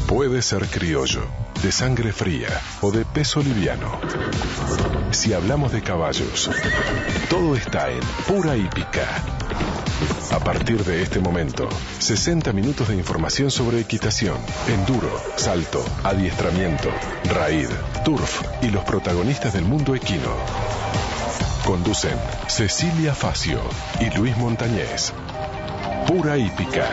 Puede ser criollo, de sangre fría o de peso liviano. Si hablamos de caballos, todo está en Pura Hípica. A partir de este momento, 60 minutos de información sobre equitación, enduro, salto, adiestramiento, raíd, turf y los protagonistas del mundo equino. Conducen Cecilia Facio y Luis Montañez. Pura Hípica.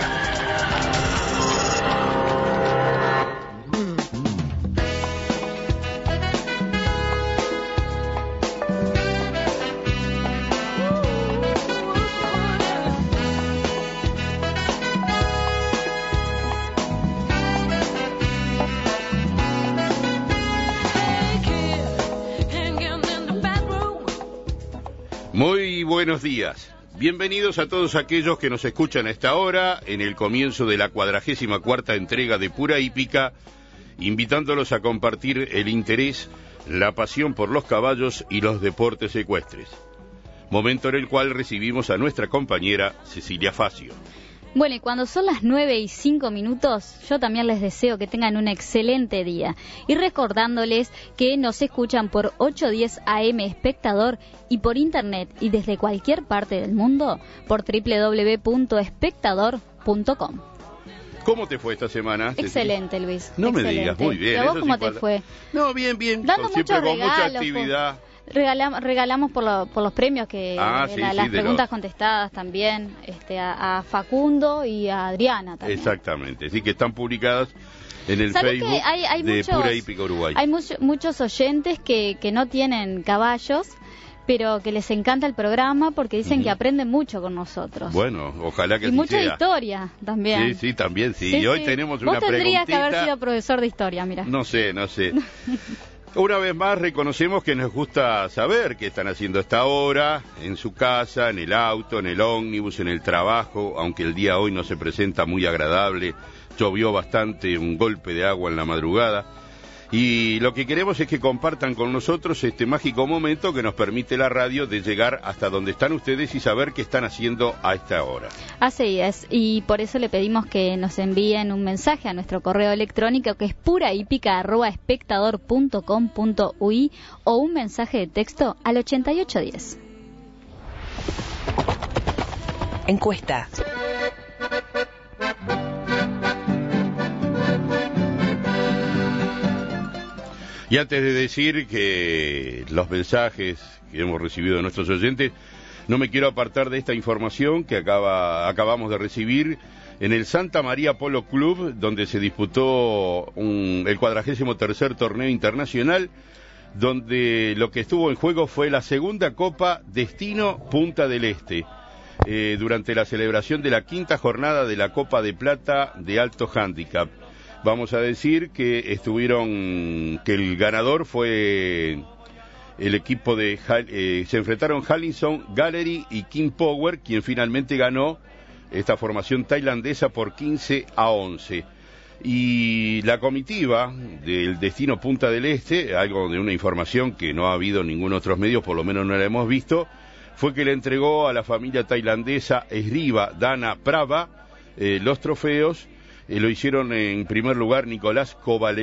Muy buenos días. Bienvenidos a todos aquellos que nos escuchan a esta hora, en el comienzo de la 44ª entrega de Pura Hípica, invitándolos a compartir el interés, la pasión por los caballos y los deportes ecuestres. Momento en el cual recibimos a nuestra compañera Cecilia Facio. Bueno, y cuando son las 9:05, yo también les deseo que tengan un excelente día. Y recordándoles que nos escuchan por 810 AM Espectador y por internet y desde cualquier parte del mundo por www.espectador.com. ¿Cómo te fue esta semana, Cecilia? Excelente, Luis. No excelente. me digas, muy bien. ¿Y a vos cómo te fue? No, bien. Dando siempre muchos con mucha regalos, actividad. Regalamos por los premios que las preguntas los... contestadas también, a Facundo y a Adriana también. Exactamente, sí, que están publicadas en el Facebook hay de muchos, Pura Hípica Uruguay. Hay muchos oyentes que no tienen caballos, pero que les encanta el programa porque dicen que aprenden mucho con nosotros. Bueno, ojalá que así sea. Y mucha historia también. Sí, también, sí. Y hoy tenemos una preguntita. Vos tendrías que haber sido profesor de historia, mira. No sé. Una vez más reconocemos que nos gusta saber qué están haciendo esta hora, en su casa, en el auto, en el ómnibus, en el trabajo, aunque el día hoy no se presenta muy agradable, llovió bastante, un golpe de agua en la madrugada, y lo que queremos es que compartan con nosotros este mágico momento que nos permite la radio de llegar hasta donde están ustedes y saber qué están haciendo a esta hora. Así es, y por eso le pedimos que nos envíen un mensaje a nuestro correo electrónico que es purahípica@espectador.com.uy o un mensaje de texto al 8810. Encuesta. Y antes de decir que los mensajes que hemos recibido de nuestros oyentes, no me quiero apartar de esta información que acabamos de recibir en el Santa María Polo Club, donde se disputó el 43º torneo internacional, donde lo que estuvo en juego fue la segunda Copa Destino Punta del Este, durante la celebración de la 5ª jornada de la Copa de Plata de Alto Handicap. Vamos a decir que el ganador fue el equipo se enfrentaron Hallison Gallery y King Power, quien finalmente ganó esta formación tailandesa por 15-11. Y la comitiva del Destino Punta del Este, algo de una información que no ha habido en ningún otro medio, por lo menos no la hemos visto, fue que le entregó a la familia tailandesa Sriva Dana Prava los trofeos. Lo hicieron en primer lugar Nicolás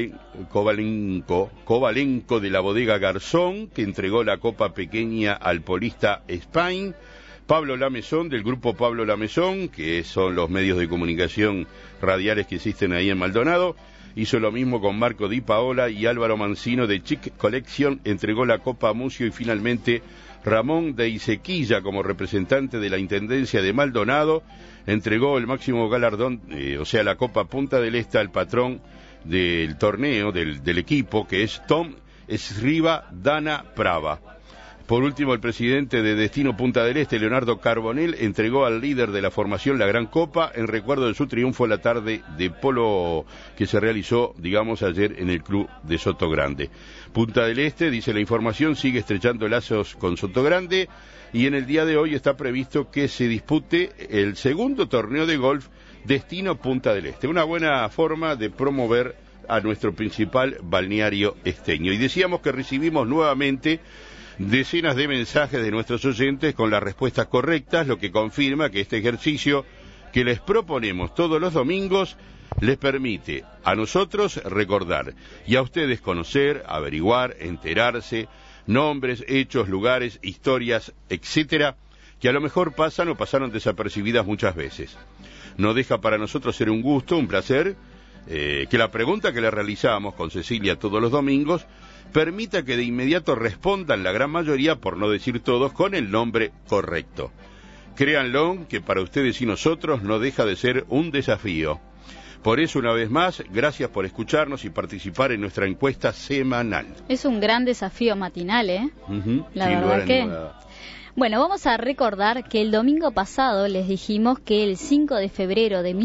Kovalenko de la bodega Garzón, que entregó la copa pequeña al polista Spain. Pablo Lamezón, del grupo Pablo Lamezón, que son los medios de comunicación radiales que existen ahí en Maldonado, hizo lo mismo con Marco Di Paola, y Álvaro Mancino de Chic Collection entregó la copa a Mucio, y finalmente Ramón de Isequilla, como representante de la Intendencia de Maldonado, entregó el máximo galardón, la Copa Punta del Este, al patrón del torneo, del equipo, que es Tom Sriva Dana Prava. Por último, el presidente de Destino Punta del Este, Leonardo Carbonell, entregó al líder de la formación la Gran Copa en recuerdo de su triunfo en la tarde de polo que se realizó, ayer en el club de Sotogrande. Punta del Este, dice la información, sigue estrechando lazos con Sotogrande, y en el día de hoy está previsto que se dispute el segundo torneo de golf Destino Punta del Este. Una buena forma de promover a nuestro principal balneario esteño. Y decíamos que recibimos nuevamente decenas de mensajes de nuestros oyentes con las respuestas correctas, lo que confirma que este ejercicio que les proponemos todos los domingos les permite a nosotros recordar y a ustedes conocer, averiguar, enterarse, nombres, hechos, lugares, historias, etcétera, que a lo mejor pasan o pasaron desapercibidas muchas veces. No deja para nosotros ser un gusto, un placer, que la pregunta que le realizamos con Cecilia todos los domingos permita que de inmediato respondan la gran mayoría, por no decir todos, con el nombre correcto. Créanlo que para ustedes y nosotros no deja de ser un desafío. Por eso, una vez más, gracias por escucharnos y participar en nuestra encuesta semanal. Es un gran desafío matinal, ¿eh? La Sin verdad lugar a que... ninguna. Bueno, vamos a recordar que el domingo pasado les dijimos que el 5 de febrero de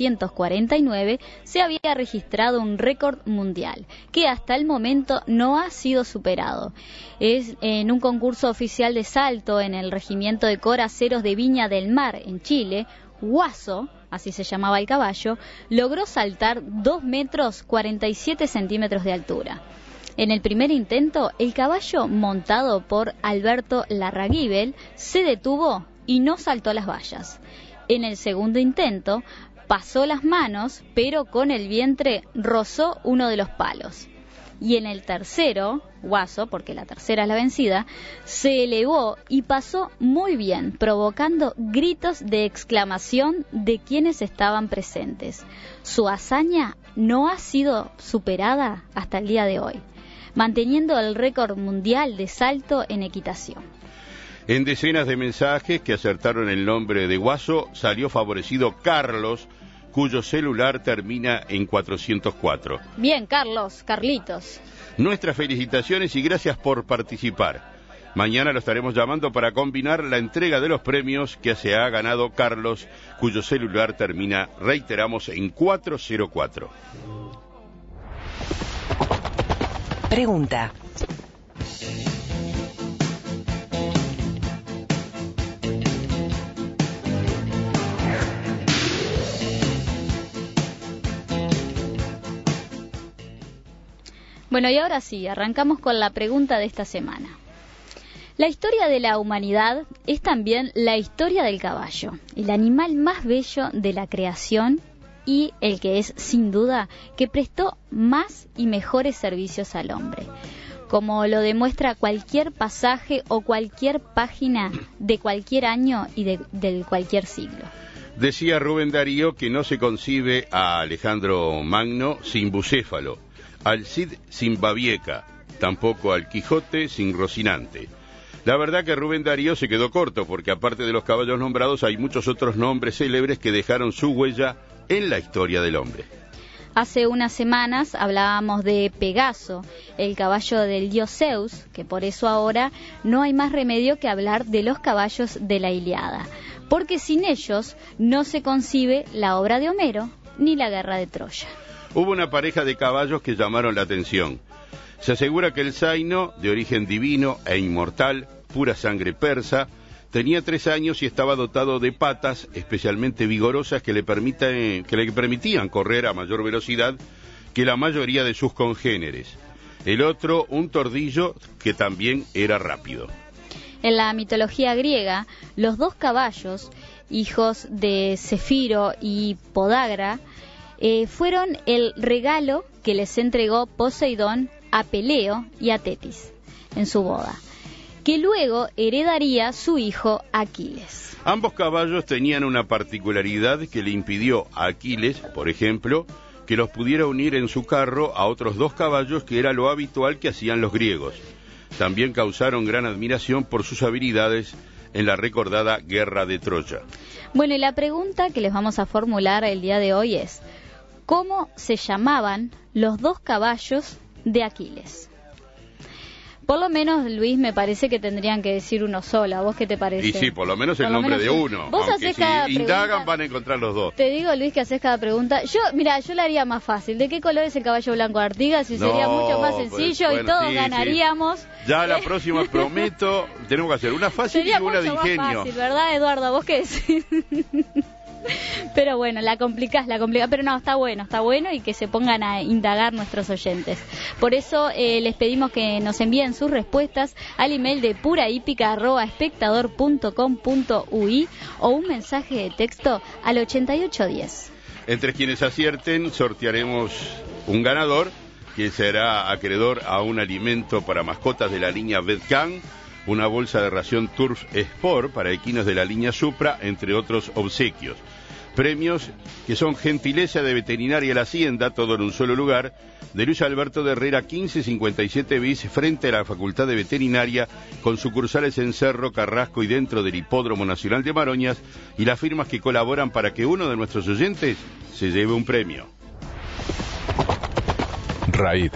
1949 se había registrado un récord mundial, que hasta el momento no ha sido superado. Es en un concurso oficial de salto en el Regimiento de Coraceros de Viña del Mar, en Chile, Guaso, así se llamaba el caballo, logró saltar 2 metros 47 centímetros de altura. En el primer intento, el caballo montado por Alberto Larraguibel se detuvo y no saltó las vallas. En el segundo intento, pasó las manos, pero con el vientre rozó uno de los palos. Y en el tercero, Guaso, porque la tercera es la vencida, se elevó y pasó muy bien, provocando gritos de exclamación de quienes estaban presentes. Su hazaña no ha sido superada hasta el día de hoy, manteniendo el récord mundial de salto en equitación. En decenas de mensajes que acertaron el nombre de Guaso, salió favorecido Carlos, cuyo celular termina en 404. Bien, Carlitos. Nuestras felicitaciones y gracias por participar. Mañana lo estaremos llamando para combinar la entrega de los premios que se ha ganado Carlos, cuyo celular termina, reiteramos, en 404. Pregunta. Bueno, y ahora sí, arrancamos con la pregunta de esta semana. La historia de la humanidad es también la historia del caballo, el animal más bello de la creación y el que es, sin duda, que prestó más y mejores servicios al hombre, como lo demuestra cualquier pasaje o cualquier página de cualquier año y de cualquier siglo. Decía Rubén Darío que no se concibe a Alejandro Magno sin Bucéfalo, al Cid sin Babieca, tampoco al Quijote sin Rocinante. La verdad que Rubén Darío se quedó corto, porque aparte de los caballos nombrados hay muchos otros nombres célebres que dejaron su huella en la historia del hombre. Hace unas semanas hablábamos de Pegaso, el caballo del dios Zeus, que por eso ahora no hay más remedio que hablar de los caballos de la Ilíada, porque sin ellos no se concibe la obra de Homero ni la guerra de Troya. Hubo una pareja de caballos que llamaron la atención. Se asegura que el zaino, de origen divino e inmortal, pura sangre persa, tenía 3 años y estaba dotado de patas especialmente vigorosas que le permitían correr a mayor velocidad que la mayoría de sus congéneres. El otro, un tordillo que también era rápido. En la mitología griega, los 2 caballos, hijos de Cefiro y Podagra, fueron el regalo que les entregó Poseidón a Peleo y a Tetis en su boda, que luego heredaría su hijo Aquiles. Ambos caballos tenían una particularidad que le impidió a Aquiles, por ejemplo, que los pudiera unir en su carro a otros 2 caballos, que era lo habitual que hacían los griegos. También causaron gran admiración por sus habilidades en la recordada Guerra de Troya. Bueno, y la pregunta que les vamos a formular el día de hoy es: ¿cómo se llamaban los 2 caballos de Aquiles? Por lo menos, Luis, me parece que tendrían que decir uno solo. ¿A vos qué te parece? Y sí, por lo menos el nombre de uno. Vos aunque hacés si cada indagan pregunta, van a encontrar los 2. Te digo, Luis, que haces cada pregunta. Yo la haría más fácil. ¿De qué color es el caballo blanco de Artigas? Y sería mucho más sencillo, pues, y todos sí, ganaríamos. Sí. Ya la próxima prometo, tenemos que hacer una fácil Sería y una de mucho más ingenio. fácil, ¿verdad, Eduardo? ¿Vos qué decís? Pero bueno, la complicás, pero no, está bueno y que se pongan a indagar nuestros oyentes. Por eso les pedimos que nos envíen sus respuestas al email de purahípica@espectador.com.ui o un mensaje de texto al 8810. Entre quienes acierten, sortearemos un ganador que será acreedor a un alimento para mascotas de la línea Vetcan, una bolsa de ración Turf Sport para equinos de la línea Supra, entre otros obsequios. Premios que son gentileza de Veterinaria La Hacienda, todo en un solo lugar, de Luis Alberto de Herrera 1557 bis, frente a la Facultad de Veterinaria, con sucursales en Cerro, Carrasco y dentro del Hipódromo Nacional de Maroñas, y las firmas que colaboran para que uno de nuestros oyentes se lleve un premio. RAID.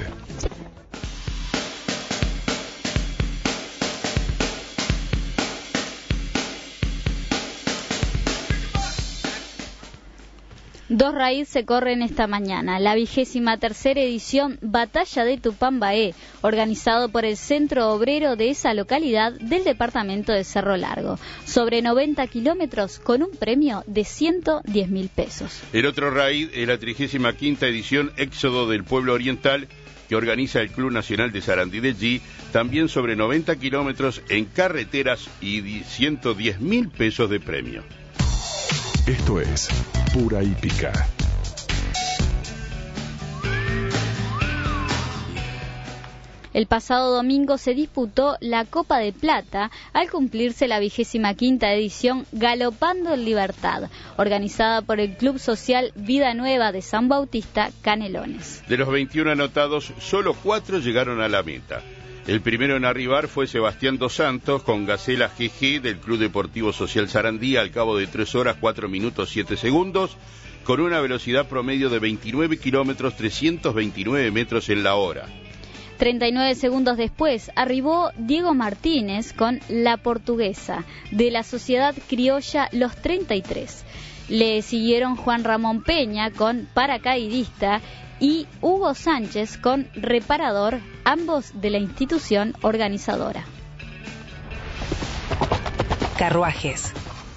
Dos RAID se corren esta mañana. La 23ª edición Batalla de Tupambaé, organizado por el Centro Obrero de esa localidad del departamento de Cerro Largo. Sobre 90 kilómetros con un premio de 110.000 pesos. El otro RAID es la 35ª edición Éxodo del Pueblo Oriental, que organiza el Club Nacional de Sarandí de G, también sobre 90 kilómetros en carreteras y 110.000 pesos de premio. Esto es Pura Hípica. El pasado domingo se disputó la Copa de Plata al cumplirse la 25ª edición Galopando en Libertad, organizada por el Club Social Vida Nueva de San Bautista, Canelones. De los 21 anotados, solo 4 llegaron a la meta. El primero en arribar fue Sebastián Dos Santos con Gacela GG del Club Deportivo Social Sarandí al cabo de 3 horas 4 minutos 7 segundos, con una velocidad promedio de 29 kilómetros 329 metros en la hora. 39 segundos después arribó Diego Martínez con La Portuguesa de la Sociedad Criolla Los 33. Le siguieron Juan Ramón Peña con Paracaidista y Hugo Sánchez con Reparador, ambos de la institución organizadora. Carruajes.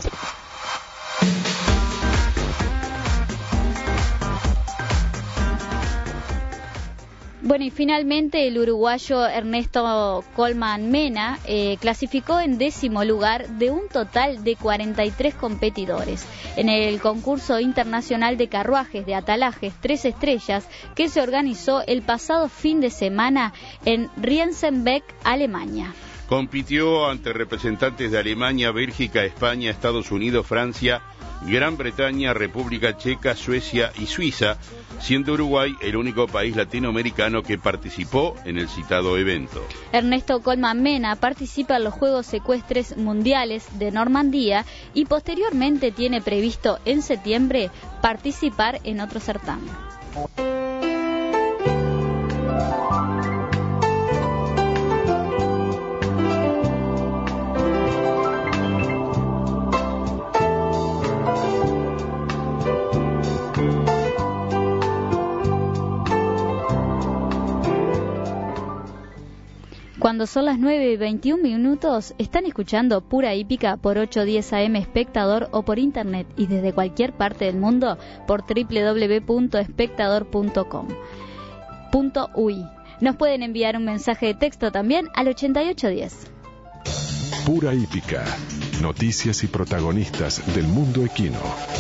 Bueno, y finalmente el uruguayo Ernesto Colman Mena clasificó en 10º lugar de un total de 43 competidores en el concurso internacional de carruajes de atalajes 3 estrellas que se organizó el pasado fin de semana en Rienzenbeck, Alemania. Compitió ante representantes de Alemania, Bélgica, España, Estados Unidos, Francia, Gran Bretaña, República Checa, Suecia y Suiza, siendo Uruguay el único país latinoamericano que participó en el citado evento. Ernesto Colman Mena participa en los Juegos Ecuestres Mundiales de Normandía y posteriormente tiene previsto en septiembre participar en otro certamen. Cuando son las 9:21, están escuchando Pura Hípica por 810 AM Espectador o por internet y desde cualquier parte del mundo por www.espectador.com.uy. Nos pueden enviar un mensaje de texto también al 8810. Pura Hípica. Noticias y protagonistas del mundo equino.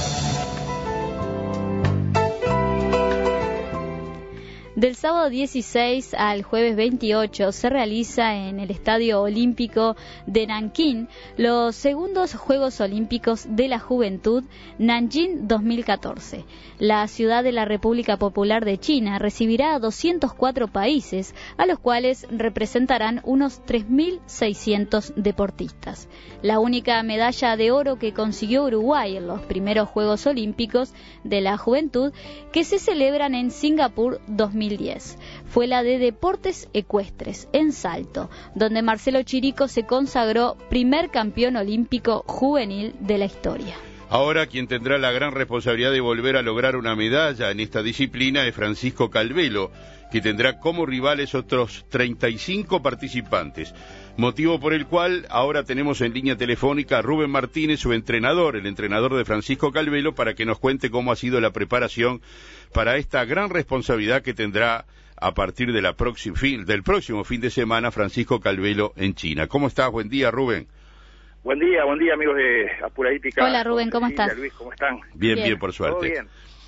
Del sábado 16 al jueves 28 se realiza en el Estadio Olímpico de Nankín los segundos Juegos Olímpicos de la Juventud Nanjing 2014. La ciudad de la República Popular de China recibirá a 204 países, a los cuales representarán unos 3.600 deportistas. La única medalla de oro que consiguió Uruguay en los primeros Juegos Olímpicos de la Juventud, que se celebran en Singapur 2010, fue la de deportes ecuestres en salto, donde Marcelo Chirico se consagró primer campeón olímpico juvenil de la historia. Ahora quien tendrá la gran responsabilidad de volver a lograr una medalla en esta disciplina es Francisco Calvelo, que tendrá como rivales otros 35 participantes, motivo por el cual ahora tenemos en línea telefónica a Rubén Martínez, su entrenador, el entrenador de Francisco Calvelo, para que nos cuente cómo ha sido la preparación para esta gran responsabilidad que tendrá a partir de del próximo fin de semana Francisco Calvelo en China. ¿Cómo estás? Buen día, Rubén. Buen día amigos de Pura Hípica. Hola Rubén, ¿cómo estás? Luis, ¿cómo están? Bien, por suerte. ¿Todo bien?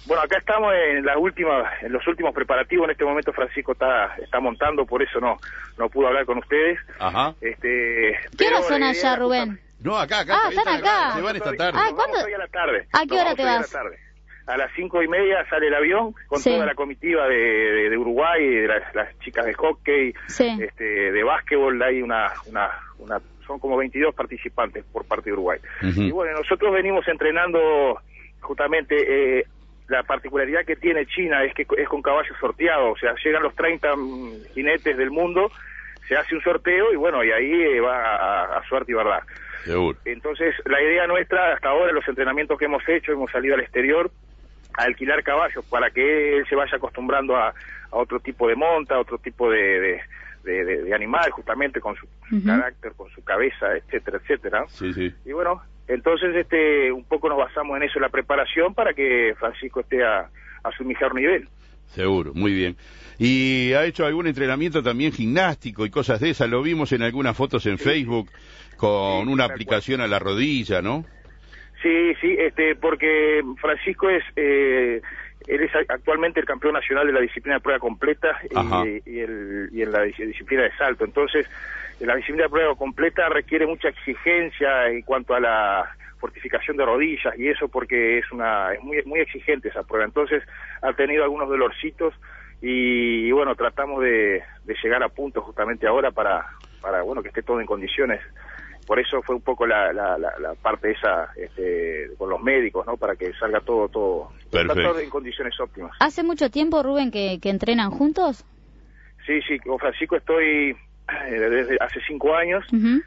Bueno, acá estamos en los últimos preparativos. En este momento Francisco está montando, por eso no pudo hablar con ustedes. Ajá. ¿Qué hora son allá, Rubén? No, acá. Están acá. Se van esta tarde. ¿Cuándo? Hoy a la tarde. ¿A qué hora te vas? A las 5:30 sale el avión con toda la comitiva de Uruguay, de las chicas de hockey, de básquetbol. Hay son como 22 participantes por parte de Uruguay. Y bueno, nosotros venimos entrenando justamente. La particularidad que tiene China es que es con caballos sorteados, o sea, llegan los 30 jinetes del mundo, se hace un sorteo y bueno, y ahí va a suerte y verdad. Seguro. Entonces, la idea nuestra, hasta ahora, los entrenamientos que hemos hecho, hemos salido al exterior a alquilar caballos para que él se vaya acostumbrando a otro tipo de monta, a otro tipo de animal, justamente con su carácter, con su cabeza, etcétera, etcétera. Sí. Y bueno, entonces un poco nos basamos en eso, en la preparación para que Francisco esté a su mejor nivel. Seguro, muy bien. ¿Y ha hecho algún entrenamiento también gimnástico y cosas de esas? Lo vimos en algunas fotos en Facebook con una aplicación a la rodilla, ¿no? Sí, porque Francisco él es actualmente el campeón nacional de la disciplina de prueba completa y en la disciplina de salto. Entonces, la disciplina de prueba completa requiere mucha exigencia en cuanto a la fortificación de rodillas y eso porque es muy exigente esa prueba. Entonces, ha tenido algunos dolorcitos y bueno, tratamos de llegar a punto justamente ahora para bueno, que esté todo en condiciones. Por eso fue un poco la parte esa con los médicos, ¿no? Para que salga todo en condiciones óptimas. ¿Hace mucho tiempo, Rubén, que entrenan juntos? Sí, con Francisco estoy desde hace 5 años,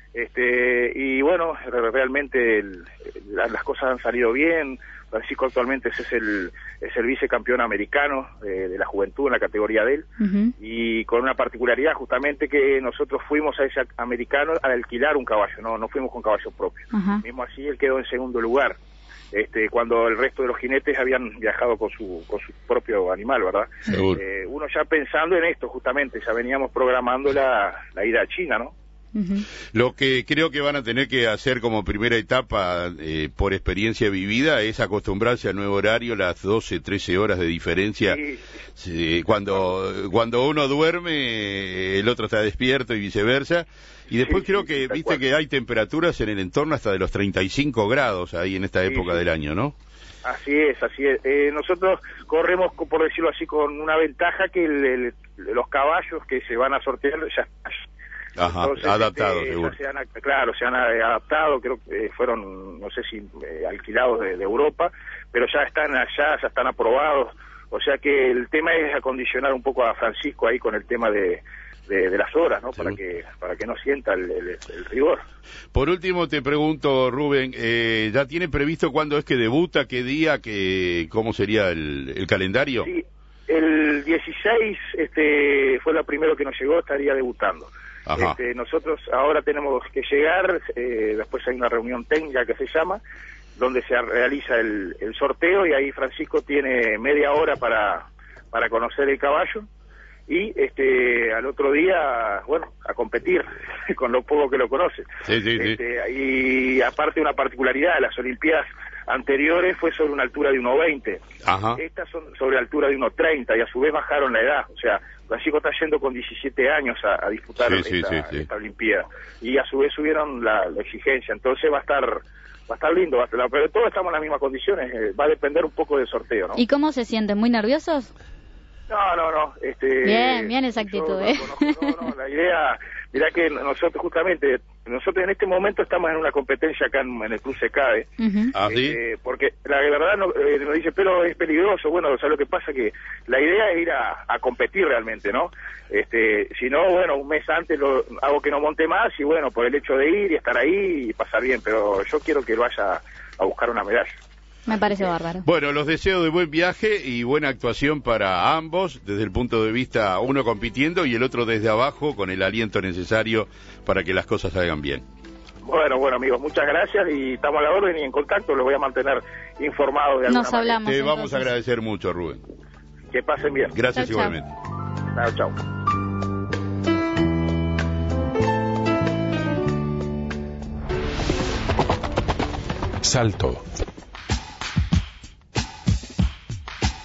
y bueno, realmente las cosas han salido bien. Francisco actualmente es el vicecampeón americano de la juventud en la categoría de él, y con una particularidad justamente que nosotros fuimos a ese americano a alquilar un caballo, no fuimos con caballo propio. Mismo así él quedó en segundo lugar, cuando el resto de los jinetes habían viajado con su propio animal, ¿verdad? Uno ya pensando en esto justamente, ya veníamos programando la ida a China, ¿no? Lo que creo que van a tener que hacer como primera etapa, por experiencia vivida, es acostumbrarse al nuevo horario, las 12, 13 horas de diferencia. Sí, cuando uno duerme, el otro está despierto y viceversa. Y después creo que, viste que hay temperaturas en el entorno hasta de los 35 grados ahí en esta época del año, ¿no? Así es. Nosotros corremos, por decirlo así, con una ventaja que los caballos que se van a sortear ya... Entonces, adaptados, seguro. Se han adaptado, creo que fueron, no sé si alquilados de Europa, pero ya están allá, ya están aprobados. O sea que el tema es acondicionar un poco a Francisco ahí con el tema de las horas, ¿no? Para que no sienta el rigor. Por último te pregunto, Rubén, ¿ya tiene previsto cuándo es que debuta, qué día, cómo sería el calendario? Sí, el 16 fue lo primero que nos llegó, estaría debutando. Nosotros ahora tenemos que llegar, después hay una reunión técnica que se llama, donde se realiza el sorteo y ahí Francisco tiene media hora para conocer el caballo y al otro día, bueno, a competir con lo poco que lo conoce. Y aparte una particularidad, las Olimpiadas anteriores fue sobre una altura de 1,20. Estas son sobre altura de 1,30 y a su vez bajaron la edad, o sea, Francisco está yendo con 17 años a disputar esta Olimpiada y a su vez subieron la exigencia, entonces va a estar lindo, pero todos estamos en las mismas condiciones, va a depender un poco del sorteo, ¿no? ¿Y cómo se sienten? ¿Muy nerviosos? No. Bien esa actitud, No, la idea, mirá que nosotros en este momento estamos en una competencia acá en el Club CADE, porque la verdad nos dice, pero es peligroso. Bueno, o sea, lo que pasa que la idea es ir a competir realmente, ¿no? Si no, bueno, un mes antes hago que no monte más y bueno, por el hecho de ir y estar ahí y pasar bien, pero yo quiero que vaya a buscar una medalla. Me parece bárbaro. Bueno, los deseo de buen viaje y buena actuación para ambos, desde el punto de vista uno compitiendo y el otro desde abajo con el aliento necesario para que las cosas salgan bien. Bueno, amigos, muchas gracias y estamos a la orden y en contacto, los voy a mantener informados de alguna manera. Hablamos. Te vamos a agradecer mucho, Rubén. Que pasen bien. Gracias igualmente. Chao. Salto.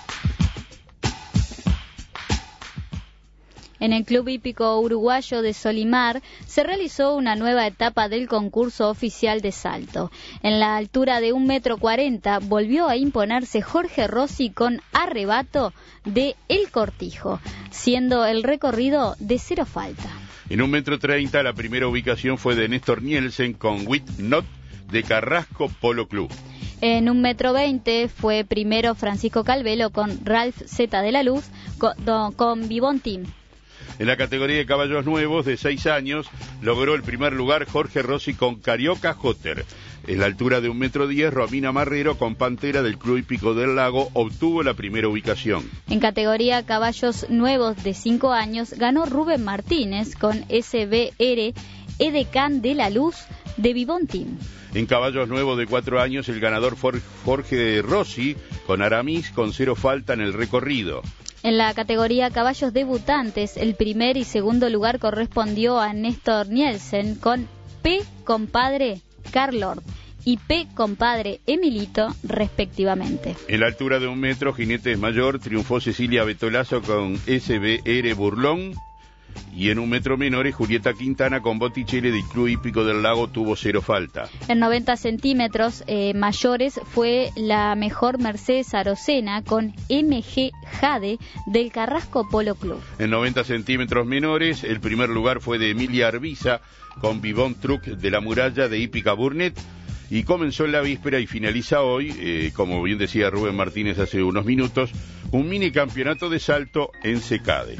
En el Club Hípico Uruguayo de Solimar se realizó una nueva etapa del concurso oficial de salto. En la altura de 1,40 m volvió a imponerse Jorge Rossi con Arrebato de El Cortijo, siendo el recorrido de 0 falta. En 1,30 m la primera ubicación fue de Néstor Nielsen con With Not de Carrasco Polo Club. En 1,20 m fue primero Francisco Calvelo con Ralph Z de la Luz con Vivon Team. En la categoría de caballos nuevos de 6 años logró el primer lugar Jorge Rossi con Carioca Jotter. En la altura de 1,10 m, Romina Marrero con Pantera del Club Hípico del Lago obtuvo la primera ubicación. En categoría caballos nuevos de 5 años ganó Rubén Martínez con SBR Edecán de la Luz de Vivon Team. En caballos nuevos de 4 años el ganador fue Jorge Rossi con Aramis con 0 falta en el recorrido. En la categoría caballos debutantes, el primer y segundo lugar correspondió a Néstor Nielsen con P. Compadre Carlord y P. Compadre Emilito, respectivamente. En la altura de 1 m, Jinetes Mayor, triunfó Cecilia Betolazo con SBR Burlón. Y en 1 m menores, Julieta Quintana con Botticelli del Club Hípico del Lago tuvo 0 falta. En 90 centímetros mayores fue la mejor Mercedes Arocena con MG Jade del Carrasco Polo Club. En 90 centímetros menores, el primer lugar fue de Emilia Arbiza con Vivon Truck de la Muralla de Hípica Burnett. Y comenzó en la víspera y finaliza hoy, como bien decía Rubén Martínez hace unos minutos, un mini campeonato de salto en Secade.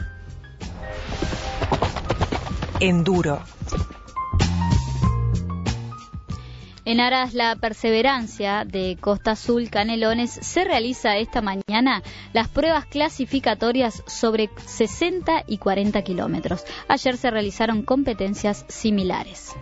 Enduro. En Aras La Perseverancia de Costa Azul Canelones se realiza esta mañana las pruebas clasificatorias sobre 60 y 40 kilómetros. Ayer se realizaron competencias similares.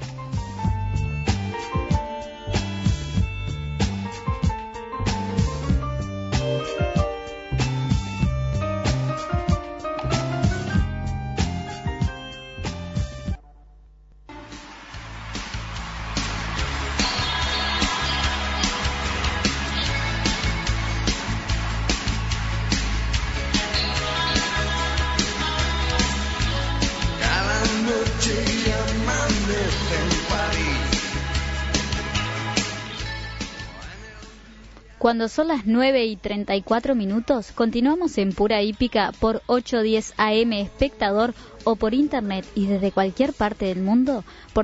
Cuando son las 9:34 minutos, continuamos en Pura Hípica por 810 AM Espectador o por internet y desde cualquier parte del mundo por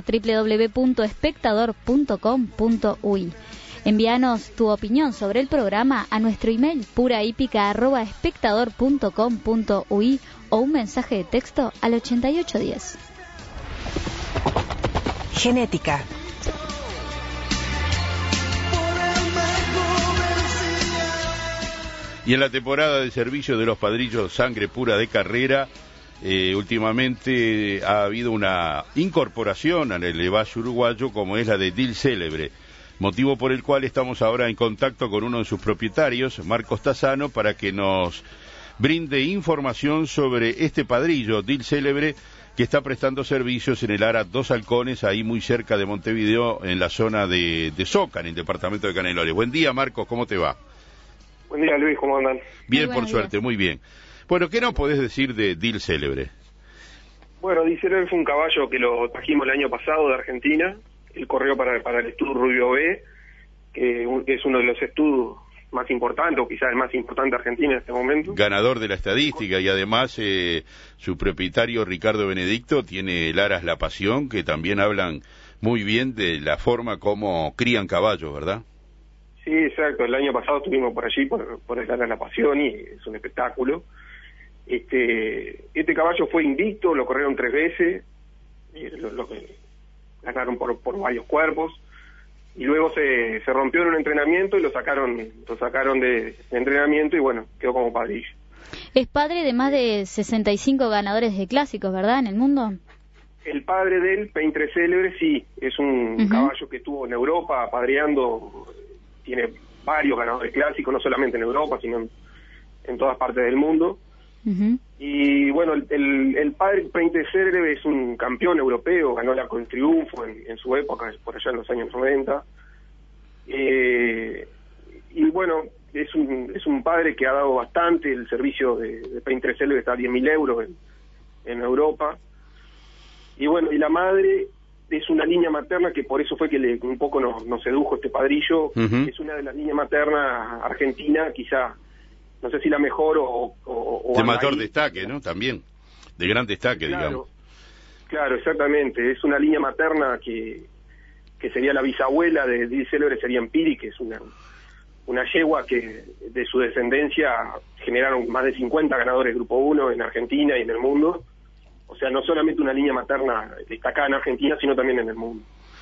www.espectador.com.uy. Envíanos tu opinión sobre el programa a nuestro email purahípica@espectador.com.uy o un mensaje de texto al 8810. Genética. Y en la temporada de servicio de los padrillos Sangre Pura de Carrera, últimamente ha habido una incorporación al elevaje uruguayo como es la de Dil Célebre, motivo por el cual estamos ahora en contacto con uno de sus propietarios, Marcos Tassano, para que nos brinde información sobre este padrillo, Dil Célebre, que está prestando servicios en el ARA Dos Halcones, ahí muy cerca de Montevideo, en la zona de Soca, en el departamento de Canelones. Buen día, Marcos, ¿cómo te va? Buen día, Luis, ¿cómo andan? Bien, por suerte, muy bien. Bueno, ¿qué nos podés decir de Dil Célebre? Bueno, Dil Célebre fue un caballo que lo trajimos el año pasado de Argentina. Él corrió para el Stud Rubio B, que es uno de los Stud más importantes, o quizás el más importante de Argentina en este momento. Ganador de la estadística, y además su propietario Ricardo Benedicto tiene el Aras La Pasión, que también hablan muy bien de la forma como crían caballos, ¿verdad? Sí, exacto. El año pasado estuvimos por allí, por el Aras La Pasión, y es un espectáculo. Este caballo fue invicto, lo corrieron 3 veces, y lo ganaron por varios cuerpos, y luego se rompió en un entrenamiento y lo sacaron de entrenamiento, y bueno, quedó como padrillo. Es padre de más de 65 ganadores de clásicos, ¿verdad?, en el mundo. El padre de él, Peintre Célebre, sí, es un caballo que estuvo en Europa padreando, tiene varios ganadores clásicos, no solamente en Europa, sino en todas partes del mundo. Y bueno, el padre Peintre Célebre es un campeón europeo, ganó la Con Triunfo en su época, por allá en los años 90. Y bueno, es un padre que ha dado bastante. El servicio de Peintre Célebre está a 10.000 euros en Europa. Y bueno, y la madre es una línea materna que por eso fue que un poco nos sedujo este padrillo. Es una de las líneas maternas argentinas, quizá, no sé si la mejor o de mayor destaque, ¿no? También, de gran destaque, digamos. Claro, exactamente. Es una línea materna que sería la bisabuela de Di Célebre, sería Empiri, que es una yegua que de su descendencia generaron más de 50 ganadores Grupo 1 en Argentina y en el mundo. O sea, no solamente una línea materna destacada en Argentina, sino también en el mundo.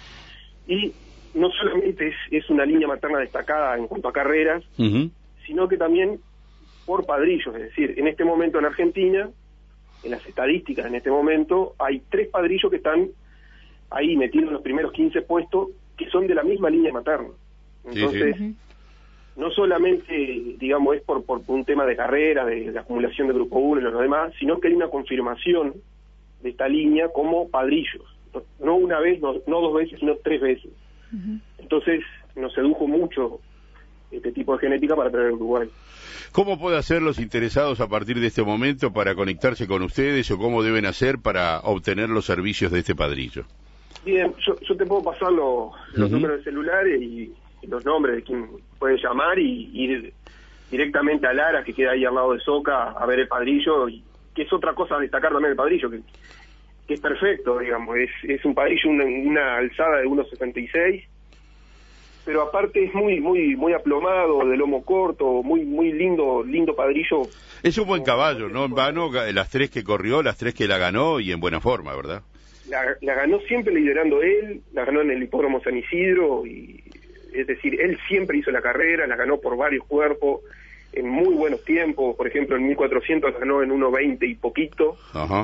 Y no solamente es una línea materna destacada en cuanto a carreras, sino que también por padrillos. Es decir, en este momento en Argentina, en las estadísticas en este momento, hay 3 padrillos que están ahí metidos en los primeros 15 puestos, que son de la misma línea materna. Entonces, no solamente, digamos, es por un tema de carrera, de acumulación de Grupo 1 y los demás, sino que hay una confirmación de esta línea como padrillos. No una vez, no 2 veces, sino 3 veces. Entonces, nos sedujo mucho este tipo de genética para traer a Uruguay. ¿Cómo pueden hacer los interesados a partir de este momento para conectarse con ustedes o cómo deben hacer para obtener los servicios de este padrillo? Bien, yo te puedo pasar los números de celulares y los nombres de quien puede llamar y ir directamente a Lara, que queda ahí al lado de Soca, a ver el padrillo, y que es otra cosa a destacar también el padrillo, que es perfecto, digamos, es un padrillo, una alzada de 1.66, pero aparte es muy aplomado, de lomo corto, muy lindo padrillo. Es un buen caballo, ¿no? En vano, las 3 que corrió, las 3 que la ganó y en buena forma, ¿verdad? La ganó siempre liderando él, la ganó en el hipódromo San Isidro, y es decir, él siempre hizo la carrera, la ganó por varios cuerpos, en muy buenos tiempos. Por ejemplo, en 1400 ganó en 1.20 y poquito.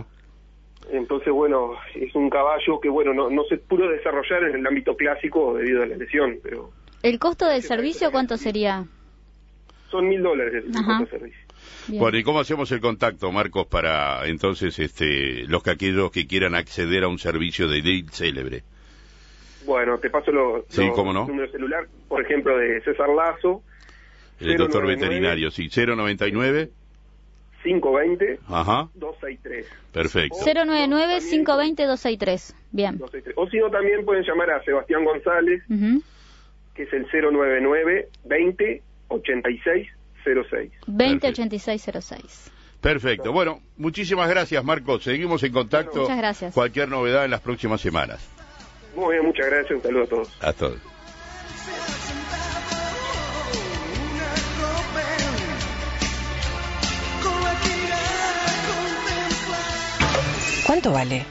Entonces, bueno, es un caballo que, bueno, no se pudo desarrollar en el ámbito clásico debido a la lesión, pero... ¿El costo del servicio cuánto sería? Son $1.000 el costo del servicio. Bien. Bueno, ¿y cómo hacemos el contacto, Marcos, para entonces aquellos que quieran acceder a un servicio de Di Célebre? Bueno, te paso los números de celular, por ejemplo, de César Lazo. El doctor veterinario, sí, 099... 520 263. Perfecto. 099-520-263. Bien. 263. O si no, también pueden llamar a Sebastián González, que es el 099-20-8606. 20-8606. Perfecto. Bueno, muchísimas gracias, Marcos. Seguimos en contacto. Bueno, muchas gracias. Cualquier novedad en las próximas semanas. Muy bien, muchas gracias. Un saludo a todos. A todos. ¿Cuánto vale?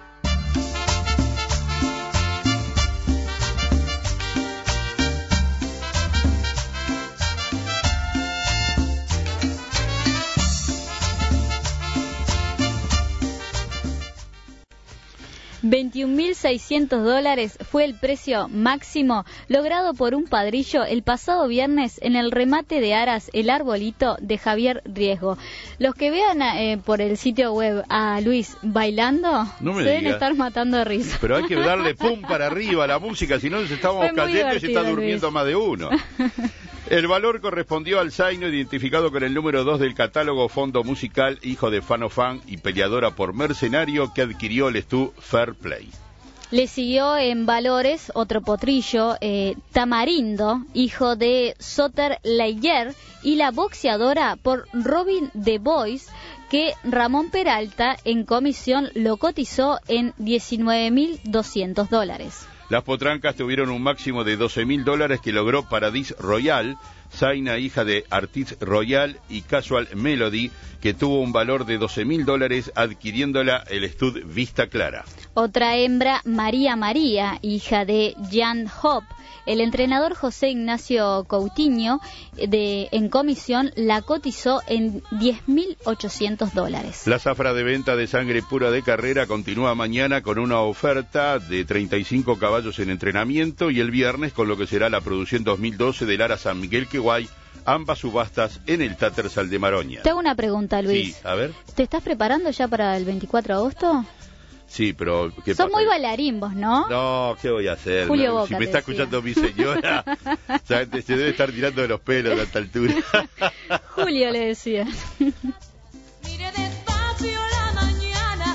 $21.600 fue el precio máximo logrado por un padrillo el pasado viernes en el remate de aras El Arbolito de Javier Riesgo. Los que vean por el sitio web a Luis bailando se deben estar matando de risa. Pero hay que darle pum para arriba a la música, si no nos estamos cayendo y se está durmiendo Luis. Más de uno. El valor correspondió al zaino identificado con el número 2 del catálogo Fondo Musical, hijo de Fano Fan y peleadora por Mercenario, que adquirió el Estú Fair Play. Le siguió en valores otro potrillo, Tamarindo, hijo de Soter Leyer, y la boxeadora por Robin The Boys, que Ramón Peralta en comisión lo cotizó en $19.200. Las potrancas tuvieron un máximo de $12.000 que logró Paradis Royal, Zaina, hija de Artist Royal, y Casual Melody, que tuvo un valor de $12.000 adquiriéndola el Stud Vista Clara. Otra hembra, María, hija de Jan Hop. El entrenador José Ignacio Coutinho, en comisión, la cotizó en $10.800. La zafra de venta de sangre pura de carrera continúa mañana con una oferta de 35 caballos en entrenamiento y el viernes con lo que será la producción 2012 del Lara San Miguel Queguay, ambas subastas en el Tattersall de Maroña. Te hago una pregunta, Luis. Sí, a ver. ¿Te estás preparando ya para el 24 de agosto? Sí, pero ¿qué Son pasa? muy bailarín vos, ¿no? No, ¿qué voy a hacer? Julio No, Boca, si me está escuchando mi señora, ya se debe estar tirando de los pelos a esta altura. Julio le decía. Mire despacio la mañana,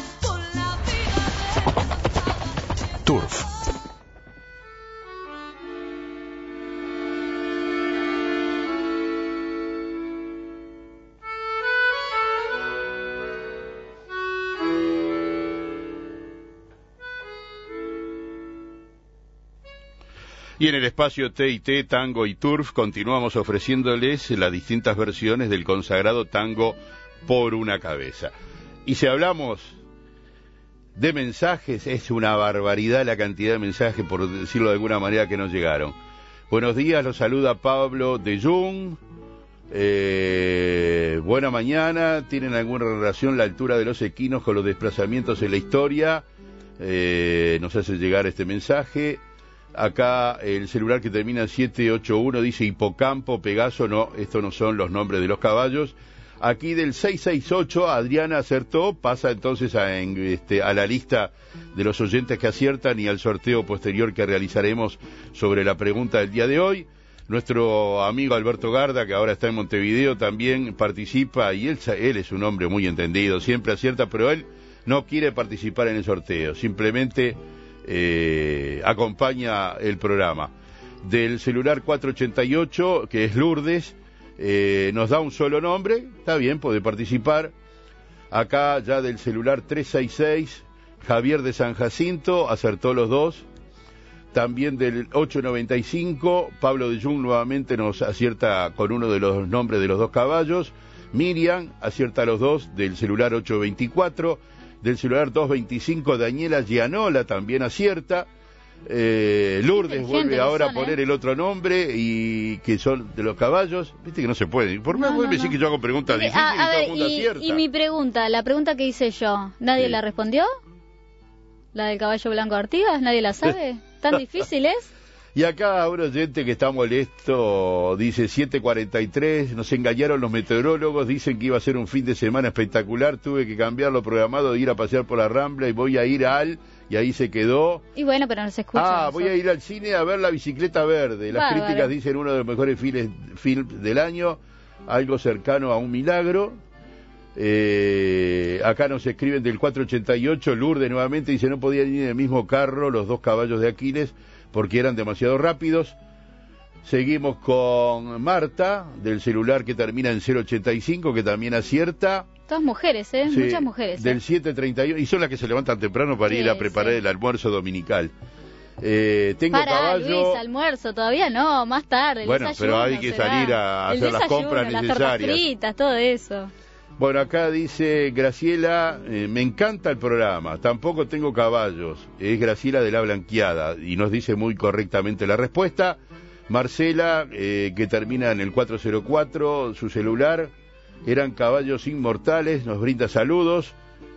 Turf. Y en el espacio T&T, Tango y Turf continuamos ofreciéndoles las distintas versiones del consagrado tango Por una cabeza. Y si hablamos de mensajes, es una barbaridad la cantidad de mensajes, por decirlo de alguna manera, que nos llegaron. Buenos días, los saluda Pablo de Jung. Buena mañana. ¿Tienen alguna relación la altura de los equinos con los desplazamientos en la historia? Nos hace llegar este mensaje. Acá el celular que termina en 781 dice Hipocampo, Pegaso. No, estos no son los nombres de los caballos. Aquí del 668 Adriana acertó, pasa entonces a la lista de los oyentes que aciertan y al sorteo posterior que realizaremos sobre la pregunta del día de hoy. Nuestro amigo Alberto Garda, que ahora está en Montevideo, también participa y él es un hombre muy entendido, siempre acierta, pero él no quiere participar en el sorteo, simplemente acompaña el programa. Del celular 488, que es Lourdes, nos da un solo nombre, está bien, puede participar. Acá ya del celular 366, Javier de San Jacinto, acertó los dos. También del 895, Pablo de Jung nuevamente nos acierta con uno de los nombres de los dos caballos. Miriam acierta los dos del celular 824. Del celular 225, Daniela Gianola también acierta. Lourdes vuelve ahora a poner el otro nombre y que son de los caballos. Viste que no se puede. Por más me decís que yo hago preguntas difíciles y todo el mundo acierta. Y mi pregunta, la pregunta que hice yo, ¿nadie la respondió? ¿La del caballo blanco Artigas? ¿Nadie la sabe? ¿Tan difícil es? Y acá un oyente que está molesto dice 7:43, nos engañaron los meteorólogos, dicen que iba a ser un fin de semana espectacular, tuve que cambiar lo programado de ir a pasear por la Rambla y voy a ir y ahí se quedó. Y bueno, pero no se escucha. Voy a ir al cine a ver La bicicleta verde. Las críticas dicen uno de los mejores films del año, algo cercano a un milagro. Acá nos escriben del 488, Lourdes nuevamente dice no podían ir en el mismo carro los dos caballos de Aquiles porque eran demasiado rápidos. Seguimos con Marta del celular que termina en 085, que también acierta. Todas mujeres, sí, muchas mujeres. Del 731, y son las que se levantan temprano para ir a preparar el almuerzo dominical. Tengo caballo. Luis, almuerzo, todavía no, más tarde. Bueno, pero hay que salir a hacer las compras necesarias. Las tortas fritas, todo eso. Bueno, acá dice Graciela, me encanta el programa, tampoco tengo caballos, es Graciela de la Blanqueada, y nos dice muy correctamente la respuesta. Marcela, que termina en el 404, su celular, eran caballos inmortales, nos brinda saludos.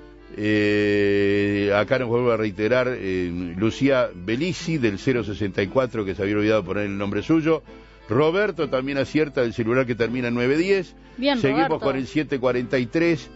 Acá nos vuelve a reiterar Lucía Belici del 064, que se había olvidado poner el nombre suyo. Roberto también acierta del celular que termina en 910. Bien, seguimos Roberto. Con el 743.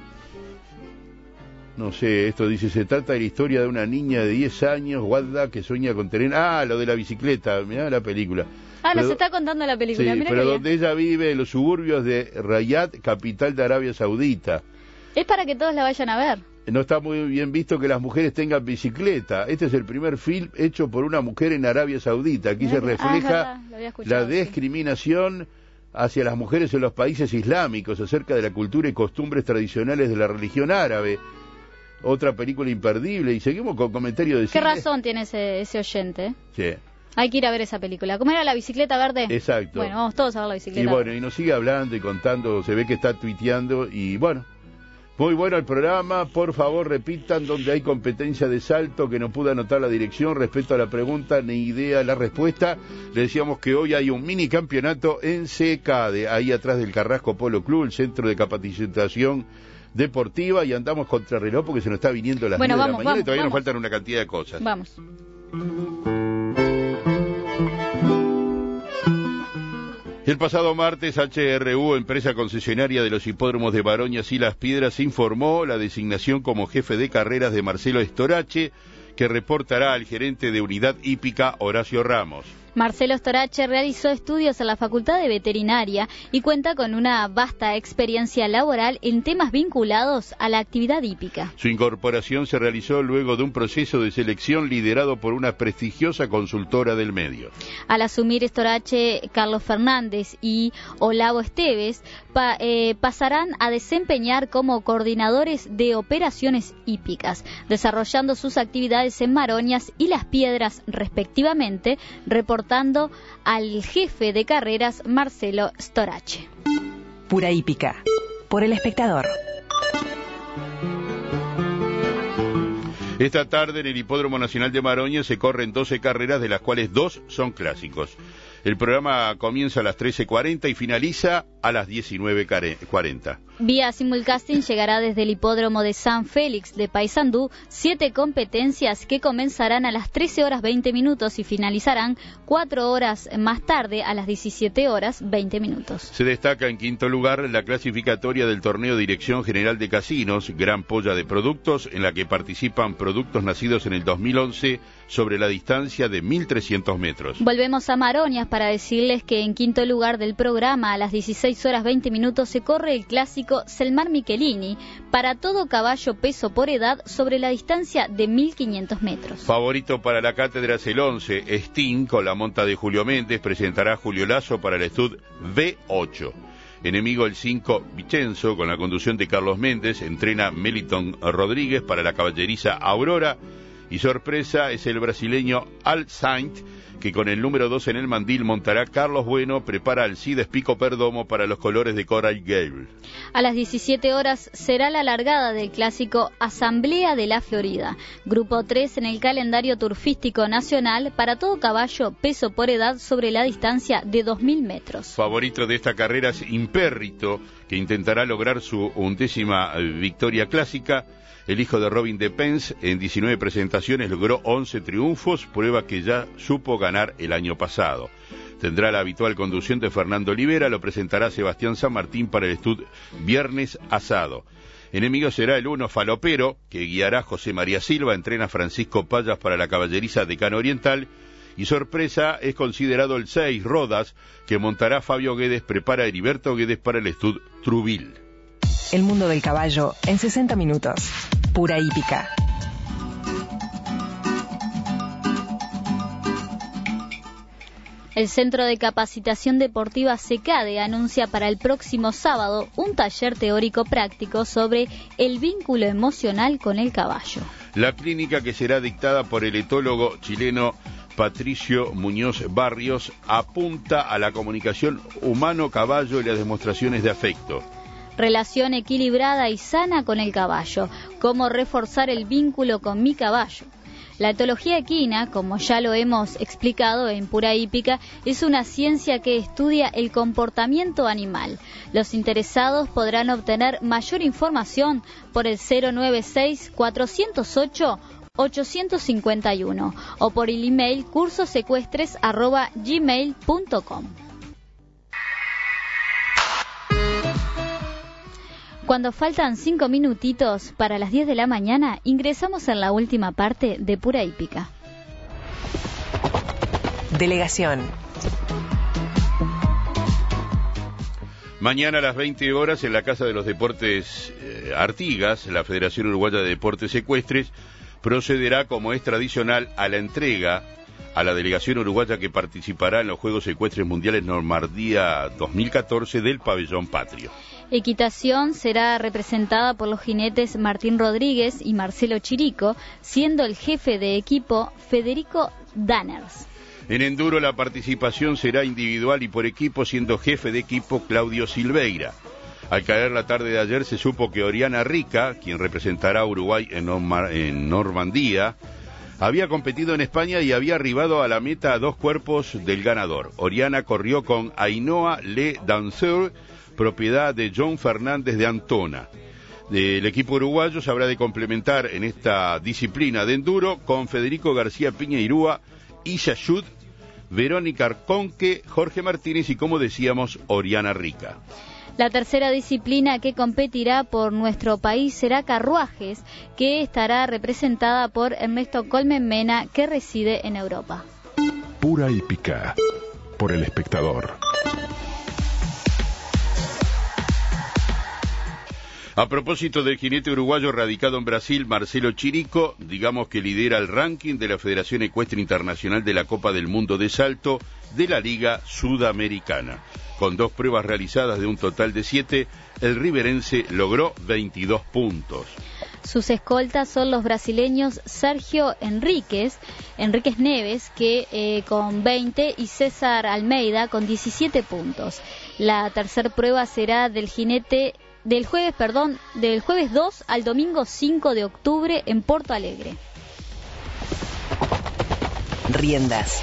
No sé, esto dice, se trata de la historia de una niña de 10 años, Wadda, que sueña con tener... lo de la bicicleta, mirá la película. Nos está contando la película. Sí, mirá pero donde ella vive en los suburbios de Riyadh, capital de Arabia Saudita. Es para que todos la vayan a ver. No está muy bien visto que las mujeres tengan bicicleta. Este es el primer film hecho por una mujer en Arabia Saudita. Aquí se refleja la discriminación hacia las mujeres en los países islámicos acerca de la cultura y costumbres tradicionales de la religión árabe. Otra película imperdible. Y seguimos con comentarios de ¿Qué razón tiene ese oyente? Sí. Hay que ir a ver esa película. ¿Cómo era La bicicleta verde? Exacto. Bueno, vamos todos a ver La bicicleta y bueno, verde. y nos sigue hablando y contando, se ve que está tuiteando y bueno. Muy bueno el programa, por favor repitan donde hay competencia de salto, que no pude anotar la dirección respecto a la pregunta, ni idea la respuesta. Le decíamos que hoy hay un mini campeonato en CECADE, ahí atrás del Carrasco Polo Club, el centro de capacitación deportiva, y andamos contra reloj porque se nos está viniendo las 10 de la mañana y todavía nos faltan una cantidad de cosas. Vamos. El pasado martes, HRU, empresa concesionaria de los hipódromos de Baroñas y Las Piedras, informó la designación como jefe de carreras de Marcelo Estorache, que reportará al gerente de unidad hípica, Horacio Ramos. Marcelo Storace realizó estudios en la Facultad de Veterinaria y cuenta con una vasta experiencia laboral en temas vinculados a la actividad hípica. Su incorporación se realizó luego de un proceso de selección liderado por una prestigiosa consultora del medio. Al asumir Storace, Carlos Fernández y Olavo Esteves pasarán a desempeñar como coordinadores de operaciones hípicas, desarrollando sus actividades en Maroñas y Las Piedras respectivamente, reportando al jefe de carreras Marcelo Storace. Pura hípica, por El Espectador. Esta tarde en el Hipódromo Nacional de Maroñas se corren 12 carreras, de las cuales 2 son clásicos. El programa comienza a las 13:40 y finaliza a las 19:40. Vía simulcasting llegará desde el Hipódromo de San Félix de Paysandú 7 competencias que comenzarán a las 13:20 y finalizarán 4 horas más tarde a las 17:20. Se destaca en quinto lugar la clasificatoria del torneo Dirección General de Casinos, Gran Polla de Productos, en la que participan productos nacidos en el 2011 sobre la distancia de 1.300 metros. Volvemos a Maroñas para decirles que en quinto lugar del programa a las 16:20 se corre el clásico Selmar Michelini para todo caballo peso por edad sobre la distancia de 1.500 metros. Favorito para la cátedra es el 11, Sting, con la monta de Julio Méndez, presentará Julio Lazo para el stud V8. Enemigo el 5, Vicenzo, con la conducción de Carlos Méndez, entrena Meliton Rodríguez para la caballeriza Aurora. Y sorpresa es el brasileño Al Saint, que con el número 2 en el mandil montará Carlos Bueno, prepara Alcides Pico Perdomo para los colores de Coral Gable. A las 17 horas será la largada del clásico Asamblea de la Florida, grupo 3 en el calendario turfístico nacional para todo caballo peso por edad sobre la distancia de 2.000 metros. Favorito de esta carrera es Impérrito, que intentará lograr su 11ª victoria clásica. El hijo de Robin de Pence, en 19 presentaciones, logró 11 triunfos, prueba que ya supo ganar el año pasado. Tendrá la habitual conducción de Fernando Olivera, lo presentará Sebastián San Martín para el stud Viernes Asado. Enemigo será el 1 Falopero, que guiará José María Silva, entrena Francisco Payas para la caballeriza Decano Oriental. Y sorpresa es considerado el 6 Rodas, que montará Fabio Guedes, prepara Heriberto Guedes para el stud Trubil. El mundo del caballo en 60 minutos. Pura hípica. El Centro de Capacitación Deportiva CECADE anuncia para el próximo sábado un taller teórico práctico sobre el vínculo emocional con el caballo. La clínica, que será dictada por el etólogo chileno Patricio Muñoz Barrios, apunta a la comunicación humano-caballo y las demostraciones de afecto. Relación equilibrada y sana con el caballo, cómo reforzar el vínculo con mi caballo. La etología equina, como ya lo hemos explicado en Pura Hípica, es una ciencia que estudia el comportamiento animal. Los interesados podrán obtener mayor información por el 096-408-851 o por el email cursosecuestres@gmail.com. Cuando faltan 5 minutitos para las 10 de la mañana, ingresamos en la última parte de Pura Hípica. Delegación. Mañana a las 20 horas en la Casa de los Deportes Artigas, la Federación Uruguaya de Deportes Ecuestres procederá, como es tradicional, a la entrega a la delegación uruguaya que participará en los Juegos Ecuestres Mundiales Normandía 2014 del Pabellón Patrio. Equitación será representada por los jinetes Martín Rodríguez y Marcelo Chirico, siendo el jefe de equipo Federico Danners. En enduro la participación será individual y por equipo, siendo jefe de equipo Claudio Silveira. Al caer la tarde de ayer se supo que Oriana Rica, quien representará a Uruguay en Normandía, había competido en España y había arribado a la meta a 2 cuerpos del ganador. Oriana corrió con Ainhoa Le Danseur, propiedad de John Fernández de Antona. El equipo uruguayo se habrá de complementar en esta disciplina de enduro con Federico García Piñeirúa, Isha Yud, Verónica Arconque, Jorge Martínez y, como decíamos, Oriana Rica. La tercera disciplina que competirá por nuestro país será carruajes, que estará representada por Ernesto Colmen Mena, que reside en Europa. Pura Hípica, por El Espectador. A propósito del jinete uruguayo radicado en Brasil, Marcelo Chirico, digamos que lidera el ranking de la Federación Ecuestre Internacional de la Copa del Mundo de Salto de la Liga Sudamericana. Con 2 pruebas realizadas de un total de 7, el riverense logró 22 puntos. Sus escoltas son los brasileños Sergio Enríquez Neves, que con 20, y César Almeida con 17 puntos. La tercera prueba será del jueves 2 al domingo 5 de octubre en Porto Alegre. Riendas.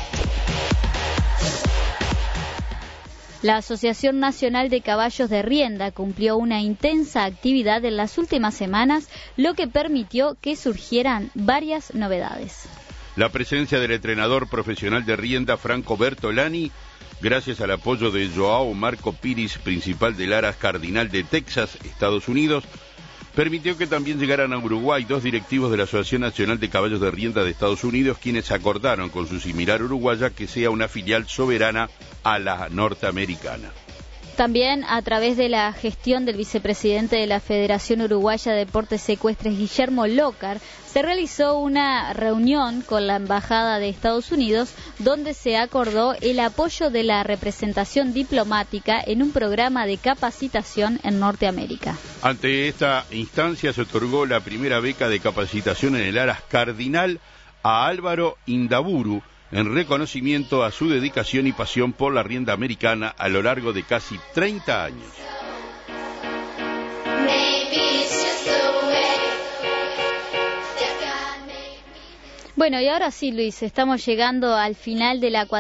La Asociación Nacional de Caballos de Rienda cumplió una intensa actividad en las últimas semanas, lo que permitió que surgieran varias novedades. La presencia del entrenador profesional de rienda Franco Bertolani, gracias al apoyo de Joao Marco Piris, principal del Aras Cardinal de Texas, Estados Unidos, permitió que también llegaran a Uruguay 2 directivos de la Asociación Nacional de Caballos de Rienda de Estados Unidos, quienes acordaron con su similar uruguaya que sea una filial soberana a la norteamericana. También, a través de la gestión del vicepresidente de la Federación Uruguaya de Deportes Ecuestres, Guillermo Lócar, se realizó una reunión con la Embajada de Estados Unidos, donde se acordó el apoyo de la representación diplomática en un programa de capacitación en Norteamérica. Ante esta instancia se otorgó la primera beca de capacitación en el Aras Cardinal a Álvaro Indaburu, en reconocimiento a su dedicación y pasión por la rienda americana a lo largo de casi 30 años. Bueno, y ahora sí, Luis, estamos llegando al final de la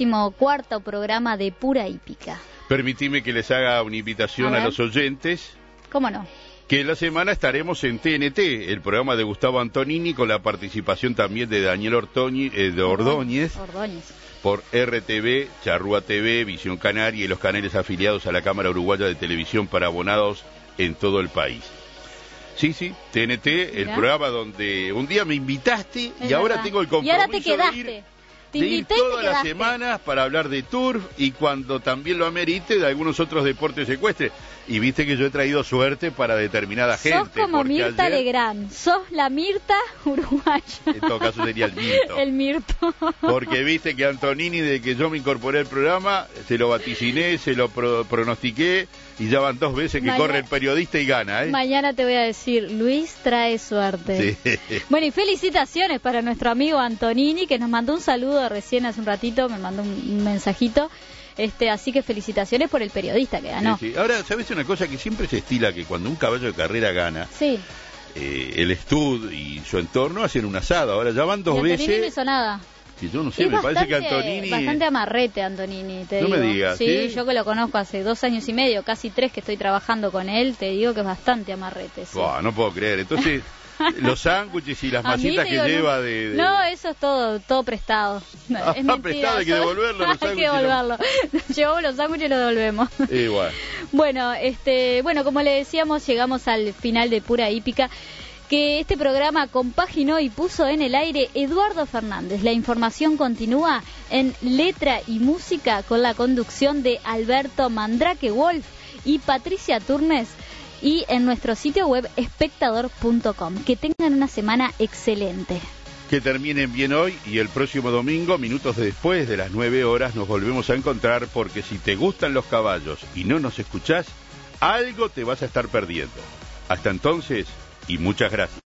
44º programa de Pura Hípica. Permitime que les haga una invitación a los oyentes. ¿Cómo no? Que la semana estaremos en TNT, el programa de Gustavo Antonini, con la participación también de Daniel Ordóñez, por RTV, Charrúa TV, Visión Canaria y los canales afiliados a la Cámara Uruguaya de Televisión para abonados en todo el país. Sí, TNT, el programa donde un día me invitaste y ahora tengo el compromiso y ahora te quedaste. de ir todas las semanas para hablar de turf y cuando también lo amerite de algunos otros deportes ecuestres. Y viste que yo he traído suerte para determinada gente. Sos como Mirta Legrand, sos la Mirta uruguaya. En todo caso sería el Mirto. El Mirto. Porque viste que Antonini, desde que yo me incorporé al programa, se lo vaticiné, se lo pronostiqué, y ya van 2 veces que corre el periodista y gana, ¿eh? Mañana te voy a decir, Luis trae suerte. Sí. Bueno, y felicitaciones para nuestro amigo Antonini, que nos mandó un saludo recién hace un ratito, me mandó un mensajito. Así que felicitaciones por el periodista que ganó. Sí. Ahora, ¿sabes una cosa? Que siempre se estila que cuando un caballo de carrera gana, el Stud y su entorno hacen un asado. Ahora ya van 2 veces. Antonini no hizo nada. Sí, yo no sé, me parece que Antonini... Bastante amarrete, Antonini, te digo. No me digas, ¿sí? Yo que lo conozco hace 2 años y medio, casi 3 que estoy trabajando con él, te digo que es bastante amarrete. Sí. No puedo creer. Entonces... los sándwiches y las masitas que lleva de... No, eso es todo prestado. Es mentira, prestado, hay que devolverlo. Los hay que devolverlo. Llevamos los sándwiches y los devolvemos. Igual. Bueno, como le decíamos, llegamos al final de Pura Hípica, que este programa compaginó y puso en el aire Eduardo Fernández. La información continúa en letra y música con la conducción de Alberto Mandrake Wolf y Patricia Turnes, y en nuestro sitio web espectador.com. Que tengan una semana excelente. Que terminen bien hoy y el próximo domingo, minutos después de las 9 horas, nos volvemos a encontrar, porque si te gustan los caballos y no nos escuchás, algo te vas a estar perdiendo. Hasta entonces, y muchas gracias.